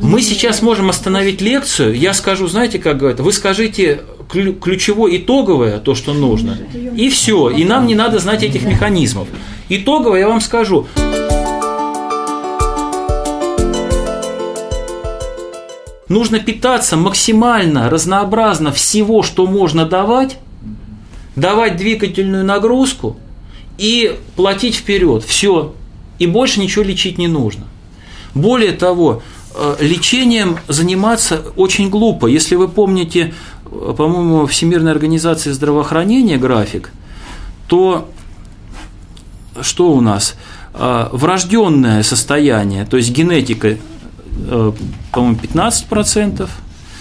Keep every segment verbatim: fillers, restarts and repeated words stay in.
Мы сейчас можем остановить лекцию, я скажу, знаете, как говорят, вы скажите ключевое, итоговое, то, что нужно, и все, и нам не надо знать этих механизмов. Итоговое я вам скажу. Нужно питаться максимально разнообразно всего, что можно давать, давать двигательную нагрузку и платить вперед. Все. И больше ничего лечить не нужно. Более того, лечением заниматься очень глупо. Если вы помните, по-моему, Всемирной организации здравоохранения график, то что у нас? Врожденное состояние, то есть генетика, по-моему, пятнадцать процентов,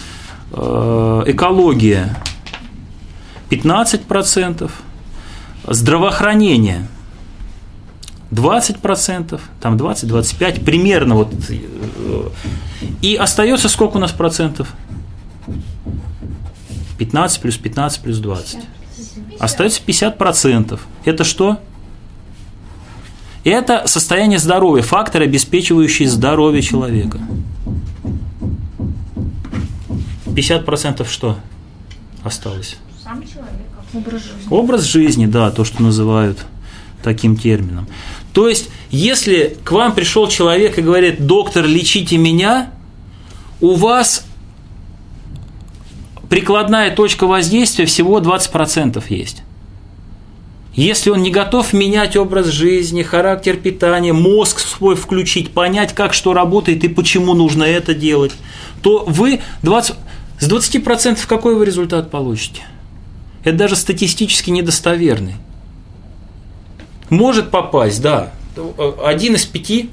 экология пятнадцать процентов, здравоохранение двадцать процентов, там двадцать-двадцать пять процентов, примерно вот. И остается сколько у нас процентов? пятнадцать плюс пятнадцать плюс двадцать. Остается пятьдесят процентов. Это что? Это состояние здоровья, факторы, обеспечивающие здоровье человека. пятьдесят процентов что осталось? Сам человек. Образ жизни. Образ жизни, да, то, что называют таким термином. То есть, если к вам пришел человек и говорит: доктор, лечите меня, у вас прикладная точка воздействия всего двадцать процентов есть. Если он не готов менять образ жизни, характер питания, мозг свой включить, понять, как что работает и почему нужно это делать, то вы двадцать, с двадцати процентов какой вы результат получите? Это даже статистически недостоверный. Может попасть, да. Один из пяти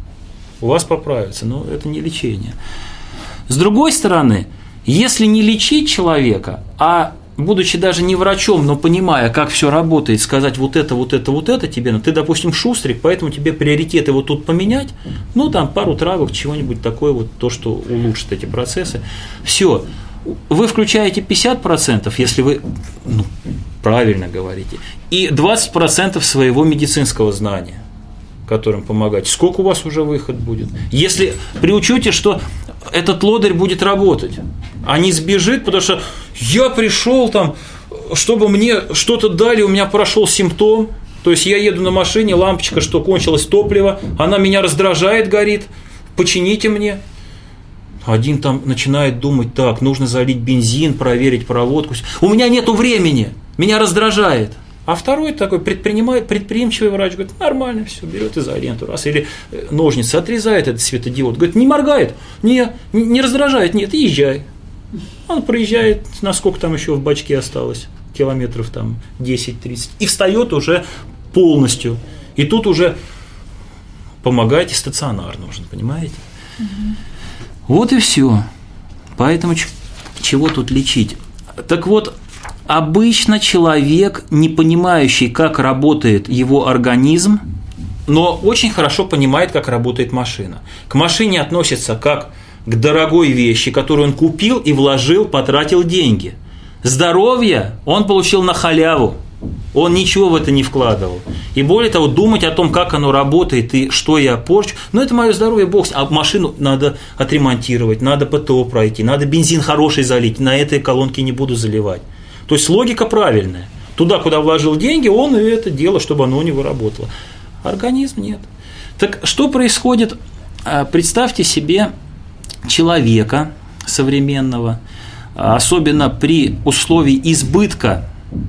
у вас поправится, но это не лечение. С другой стороны, если не лечить человека, а будучи даже не врачом, но понимая, как все работает, сказать вот это, вот это, вот это тебе, ну ты, допустим, шустрик, поэтому тебе приоритеты вот тут поменять, ну там пару травок, чего-нибудь такое, вот то, что улучшит эти процессы. Все. Вы включаете пятьдесят процентов, если вы ну, правильно говорите, и двадцать процентов своего медицинского знания, которым помогаете. Сколько у вас уже выход будет? Если при учете, что этот лодырь будет работать, а не сбежит, потому что я пришел там, чтобы мне что-то дали, у меня прошел симптом, то есть я еду на машине, лампочка, что кончилось топливо, она меня раздражает, горит, почините мне. Один там начинает думать: так, нужно залить бензин, проверить проводку. У меня нету времени, меня раздражает. А второй такой предпринимает, предприимчивый врач говорит: нормально, все, берет изоленту, раз, или ножницы, отрезает этот светодиод, говорит: не моргает, не, не раздражает, нет, езжай. Он проезжает, насколько там еще в бачке осталось, километров там десять-тридцать, и встает уже полностью. И тут уже помогайте, стационар нужен, понимаете? Угу. Вот и все. Поэтому чего тут лечить? Так вот, обычно человек, не понимающий, как работает его организм, но очень хорошо понимает, как работает машина. К машине относится как к дорогой вещи, которую он купил и вложил, потратил деньги. Здоровье он получил на халяву. Он ничего в это не вкладывал. И более того, думать о том, как оно работает и что я порчу, ну это мое здоровье, бог, а машину надо отремонтировать, надо ПТО пройти, надо бензин хороший залить, на этой колонке не буду заливать. То есть логика правильная. Туда, куда вложил деньги, он и это дело, чтобы оно у него работало. Организм нет. Так что происходит? Представьте себе человека современного, особенно при условии избытка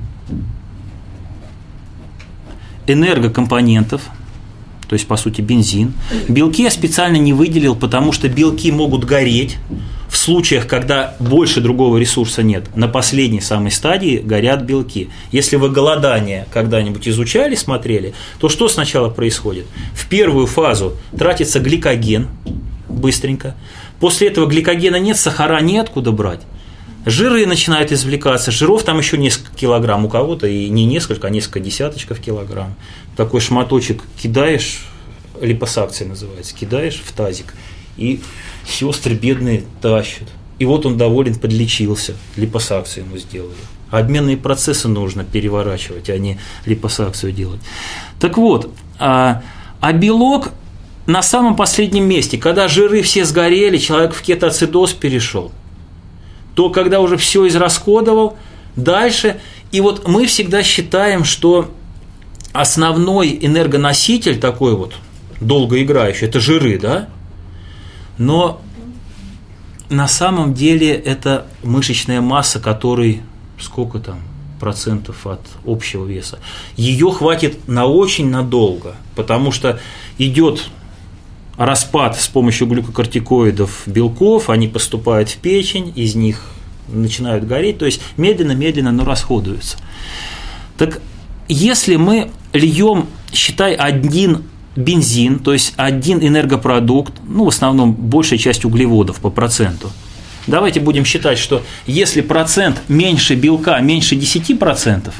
энергокомпонентов, то есть, по сути, бензин. Белки я специально не выделил, потому что белки могут гореть в случаях, когда больше другого ресурса нет. На последней самой стадии горят белки. Если вы голодание когда-нибудь изучали, смотрели, то что сначала происходит? В первую фазу тратится гликоген быстренько. После этого гликогена нет, сахара неоткуда брать. Жиры начинают извлекаться, жиров там еще несколько килограмм, у кого-то и не несколько, а несколько десяточков килограмм. Такой шматочек кидаешь, липосакция называется, кидаешь в тазик, и сестры бедные тащат. И вот он доволен, подлечился, липосакцию ему сделали. Обменные процессы нужно переворачивать, а не липосакцию делать. Так вот, а, а белок на самом последнем месте, когда жиры все сгорели, человек в кетоацидоз перешел, то когда уже все израсходовал, дальше, и вот мы всегда считаем, что основной энергоноситель такой вот долгоиграющий, это жиры, да? Но на самом деле это мышечная масса, которой сколько там процентов от общего веса. Ее хватит на очень надолго, потому что идет распад с помощью глюкокортикоидов белков, они поступают в печень, из них начинают гореть, то есть медленно-медленно, но расходуются. Так если мы льем, считай, один бензин, то есть один энергопродукт, ну, в основном большая часть углеводов по проценту. Давайте будем считать, что если процент меньше белка, меньше десяти процентов,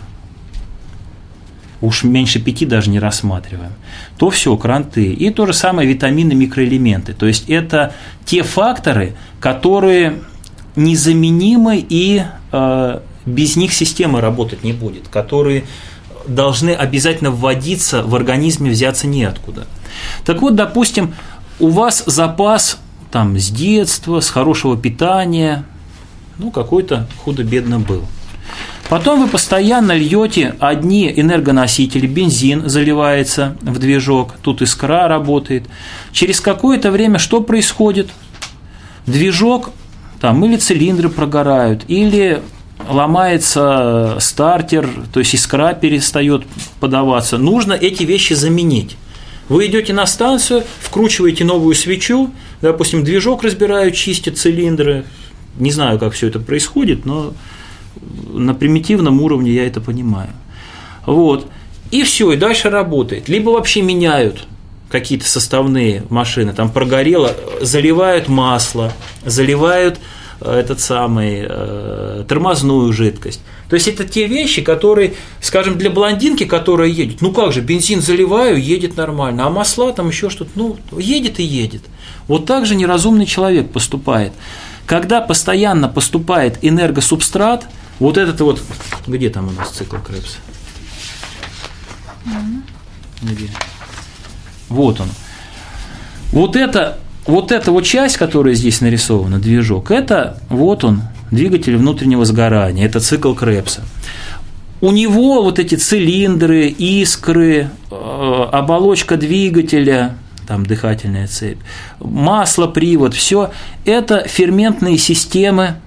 уж меньше пяти даже не рассматриваем, то все, кранты. И то же самое витамины, микроэлементы. То есть это те факторы, которые незаменимы, и э, без них система работать не будет, которые должны обязательно вводиться в организме, взяться неоткуда. Так вот, допустим, у вас запас там с детства, с хорошего питания, ну, какой-то худо-бедно был. Потом вы постоянно льете одни энергоносители, бензин заливается в движок, тут искра работает. Через какое-то время что происходит? Движок, там или цилиндры прогорают, или ломается стартер, то есть искра перестает подаваться. Нужно эти вещи заменить. Вы идете на станцию, вкручиваете новую свечу, допустим, движок разбирают, чистят цилиндры. Не знаю, как все это происходит, но на примитивном уровне я это понимаю. Вот. И все, и дальше работает. Либо вообще меняют какие-то составные машины, там прогорело, заливают масло, заливают этот самый э, тормозную жидкость. То есть это те вещи, которые, скажем, для блондинки, которая едет, ну как же, бензин заливаю, едет нормально, а масла там еще что-то, ну, едет и едет. Вот так же неразумный человек поступает. Когда постоянно поступает энергосубстрат, вот этот вот, где там у нас цикл Кребса? Где? Вот он. Вот это Вот эта вот часть, которая здесь нарисована, движок, это вот он, двигатель внутреннего сгорания, это цикл Кребса. У него вот эти цилиндры, искры, оболочка двигателя, там дыхательная цепь, масло, привод, все это ферментные системы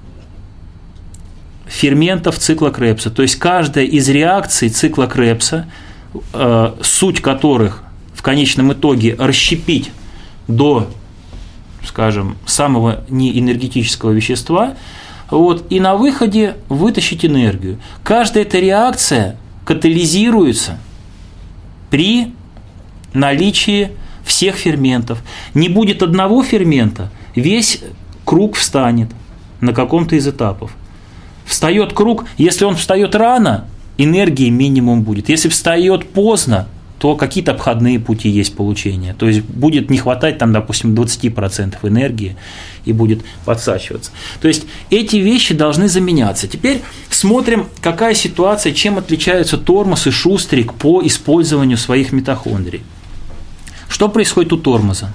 ферментов цикла Кребса. То есть каждая из реакций цикла Кребса, суть которых в конечном итоге расщепить до, скажем, самого неэнергетического вещества, вот, и на выходе вытащить энергию. Каждая эта реакция катализируется при наличии всех ферментов. Не будет одного фермента, весь круг встанет на каком-то из этапов. Встает круг, если он встает рано, энергии минимум будет. Если встает поздно, то какие-то обходные пути есть получения. То есть будет не хватать, там, допустим, двадцать процентов энергии и будет подсачиваться. То есть эти вещи должны заменяться. Теперь смотрим, какая ситуация, чем отличаются тормоз и шустрик по использованию своих митохондрий. Что происходит у тормоза?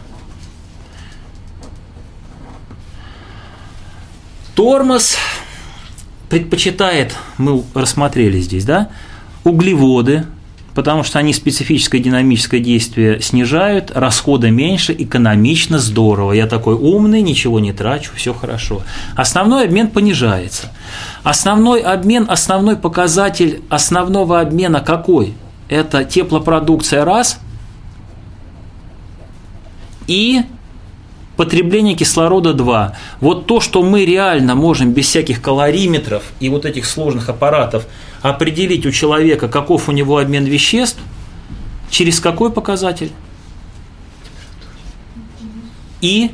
Тормоз предпочитает, мы рассмотрели здесь, да, углеводы, потому что они специфическое динамическое действие снижают, расхода меньше, экономично, здорово. Я такой умный, ничего не трачу, все хорошо. Основной обмен понижается. Основной обмен, основной показатель основного обмена какой? Это теплопродукция раз и потребление кислорода два. Вот то, что мы реально можем без всяких калориметров и вот этих сложных аппаратов определить у человека, каков у него обмен веществ, через какой показатель? И,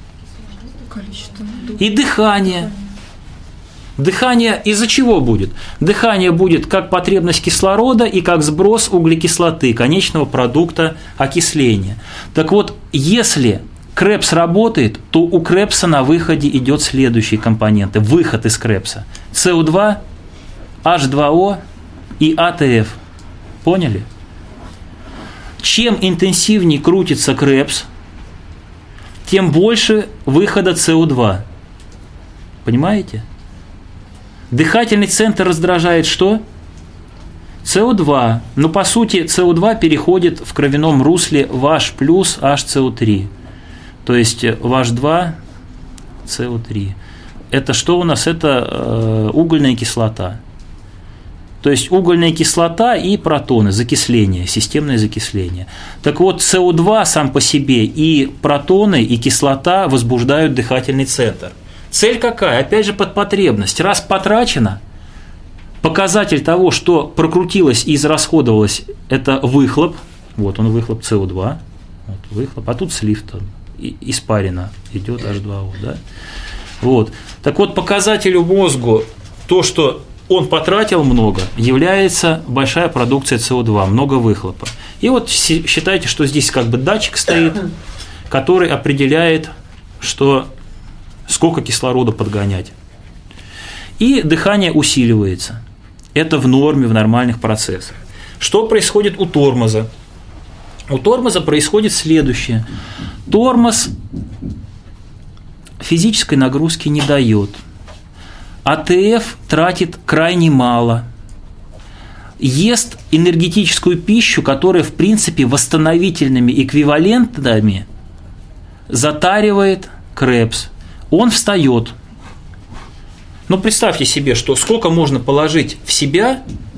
и дыхание. Дыхание из-за чего будет? Дыхание будет как потребность кислорода и как сброс углекислоты, конечного продукта окисления. Так вот, если Кребс работает, то у Кребса на выходе идет следующие компоненты. Выход из Кребса. С О два, H два О и А Т Ф. Поняли? чем интенсивнее крутится Кребс, тем больше выхода С О два. Понимаете? Дыхательный центр раздражает что? С О два. Но по сути С О два переходит в кровяном русле в H плюс H С О три. То есть в H два С О три. Это что у нас? Это э, угольная кислота. То есть угольная кислота и протоны, закисление, системное закисление. Так вот, С О два сам по себе и протоны, и кислота возбуждают дыхательный центр. Цель какая? Опять же, под потребность. Раз потрачено, показатель того, что прокрутилось и израсходовалось, это выхлоп. Вот он, выхлоп С О два. Вот, выхлоп. А тут слив, там, испарина идет H два O. Да? Вот. Так вот, показателю мозгу то, что он потратил много, является большая продукция С О два, много выхлопа. И вот считайте, что здесь как бы датчик стоит, который определяет, что сколько кислорода подгонять. И дыхание усиливается. Это в норме, в нормальных процессах. Что происходит у тормоза? У тормоза происходит следующее. Тормоз физической нагрузки не дает. А Т Ф тратит крайне мало. Ест энергетическую пищу, которая, в принципе, восстановительными эквивалентами затаривает Кребс. Он встает. Но представьте себе, что сколько можно положить в себя.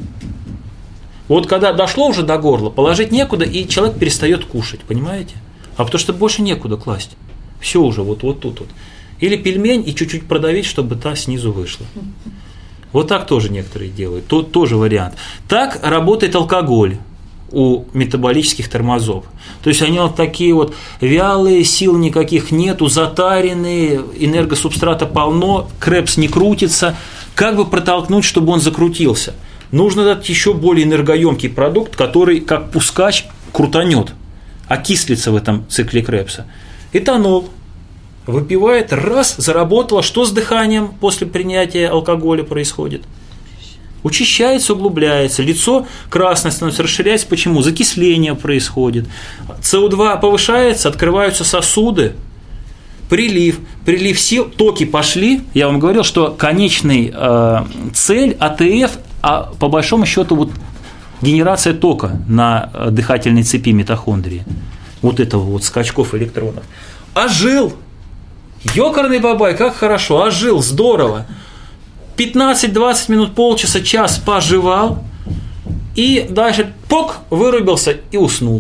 Вот когда дошло уже до горла, положить некуда, и человек перестает кушать, понимаете? А потому что больше некуда класть. Все уже вот, вот тут вот. Или пельмень и чуть-чуть продавить, чтобы та снизу вышла. Вот так тоже некоторые делают. Тот тоже вариант. Так работает алкоголь у метаболических тормозов. То есть они вот такие вот вялые, сил никаких нету, затаренные, энергосубстрата полно, Кребс не крутится. Как бы протолкнуть, чтобы он закрутился? Нужно дать еще более энергоемкий продукт, который, как пускач, крутанет, окислится в этом цикле Кребса. Этанол. Выпивает, раз, заработало. Что с дыханием после принятия алкоголя происходит? Учащается, углубляется, лицо красное становится, расширяется. Почему? Закисление происходит. С О два повышается, открываются сосуды, прилив, прилив сил, токи пошли. Я вам говорил, что конечный э, цель А Т Ф, а по большому счету вот генерация тока на дыхательной цепи митохондрии. Вот этого вот скачков электронов. Ожил! Ёкарный бабай, как хорошо, ожил, здорово. пятнадцать-двадцать минут, полчаса, час пожевал, и дальше пок, вырубился и уснул.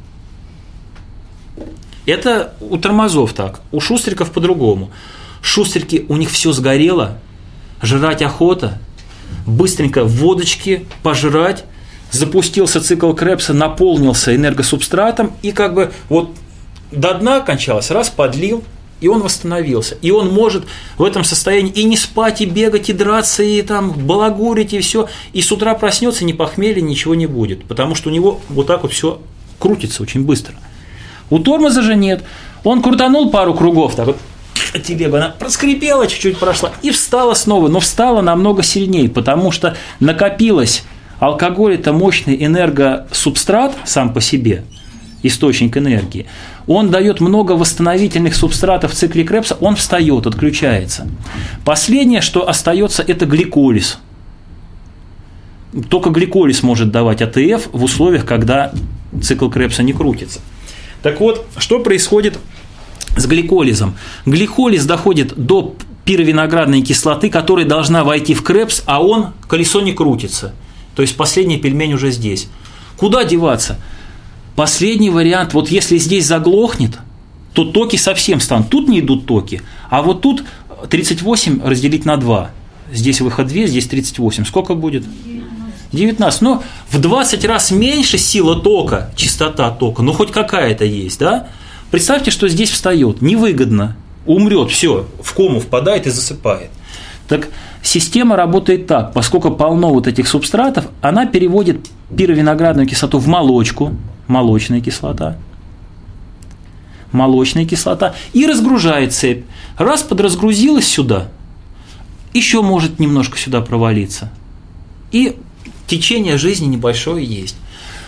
Это у тормозов так, у шустриков по-другому. Шустрики, у них все сгорело, жрать охота, быстренько водочки пожрать, запустился цикл Кребса, наполнился энергосубстратом, и как бы вот до дна кончалось, раз подлил, и он восстановился. И он может в этом состоянии и не спать, и бегать, и драться, и там балагурить, и все. И с утра проснется, ни похмелья, ничего не будет. Потому что у него вот так вот все крутится очень быстро. У тормоза же нет. Он крутанул пару кругов, так вот, телега, она проскрипела, чуть-чуть прошла, и встала снова. Но встала намного сильнее, потому что накопилось. Алкоголь – это мощный энергосубстрат сам по себе, источник энергии. Он дает много восстановительных субстратов в цикле Кребса, он встает, отключается. Последнее, что остается, это гликолиз. Только гликолиз может давать А Т Ф в условиях, когда цикл Кребса не крутится. Так вот, что происходит с гликолизом? Гликолиз доходит до пировиноградной кислоты, которая должна войти в Кребс, а он, колесо не крутится. То есть последний пельмень уже здесь. Куда деваться? Последний вариант, вот если здесь заглохнет, то токи совсем станут. Тут не идут токи, а вот тут тридцать восемь разделить на два. Здесь выход два, здесь тридцать восемь. Сколько будет? девятнадцать. Но в двадцать раз меньше сила тока, частота тока, но хоть какая-то есть, да? Представьте, что здесь встает, невыгодно, умрет, все, в кому впадает и засыпает. Так система работает так, поскольку полно вот этих субстратов, она переводит пировиноградную кислоту в молочку, молочная кислота, молочная кислота, и разгружает цепь. Раз подразгрузилась сюда, еще может немножко сюда провалиться. И течение жизни небольшое есть.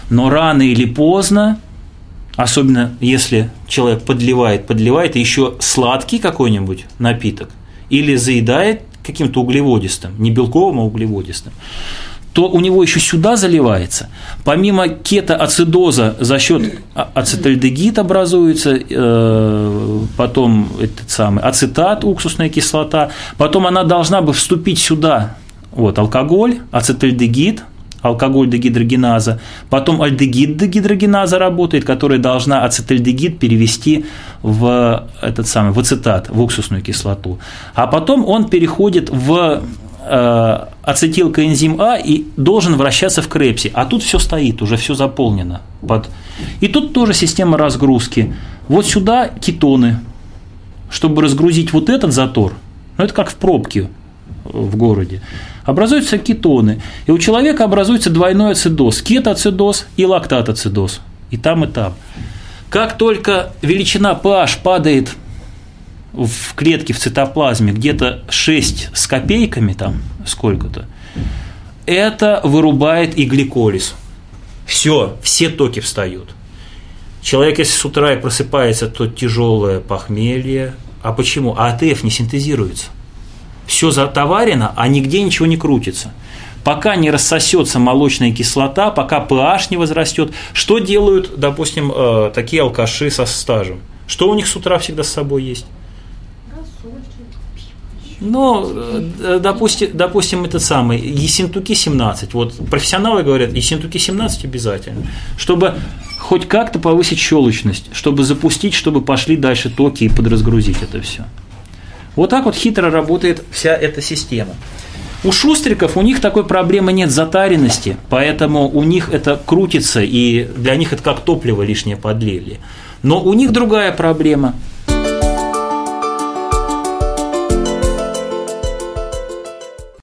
Но рано или поздно, особенно если человек подливает, подливает еще сладкий какой-нибудь напиток или заедает каким-то углеводистым, не белковым, а углеводистым, то у него еще сюда заливается. Помимо кетоацидоза за счет ацетальдегид образуется, потом этот самый ацетат, уксусная кислота, потом она должна бы вступить сюда, вот, алкоголь, ацетальдегид, алкоголь дегидрогеназа, потом альдегид дегидрогеназа работает, которая должна ацетальдегид перевести в этот самый, в ацетат, в уксусную кислоту, а потом он переходит в ацетилкоэнзим А и должен вращаться в Крепсе, а тут все стоит, уже все заполнено. Под... И тут тоже система разгрузки. Вот сюда кетоны, чтобы разгрузить вот этот затор, ну это как в пробке в городе, образуются кетоны, и у человека образуется двойной ацидоз, кетоацидоз и лактатоацидоз, и там, и там. Как только величина pH падает в клетке, в цитоплазме где-то шесть с копейками, там сколько-то, это вырубает и гликолиз. Все, все токи встают. Человек, если с утра и просыпается, то тяжелое похмелье. А почему? А АТФ не синтезируется. Все затоварено, а нигде ничего не крутится. Пока не рассосется молочная кислота, пока pH не возрастет. Что делают, допустим, такие алкаши со стажем? Что у них с утра всегда с собой есть? Ну, допустим, допустим, этот самый Ессентуки семнадцать. Вот профессионалы говорят, Ессентуки семнадцать обязательно, чтобы хоть как-то повысить щелочность, чтобы запустить, чтобы пошли дальше токи и подразгрузить это все. Вот так вот хитро работает вся эта система. У шустриков у них такой проблемы нет затаренности, поэтому у них это крутится, и для них это как топливо лишнее подлили. Но у них другая проблема –